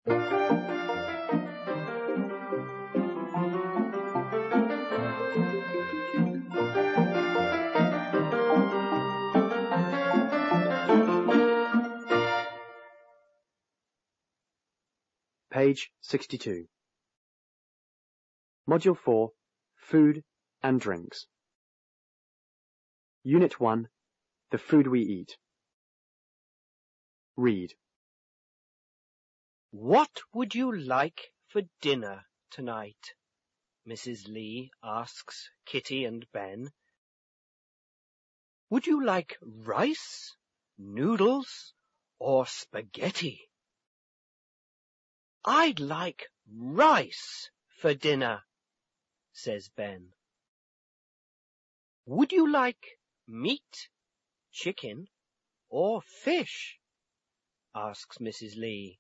Page 62. Module 4, Food and Drinks. Unit 1, The Food We Eat. Read. What would you like for dinner tonight? Mrs. Lee asks Kitty and Ben. Would you like rice, noodles, or spaghetti? I'd like rice for dinner, says Ben. Would you like meat, chicken, or fish? Asks Mrs. Lee.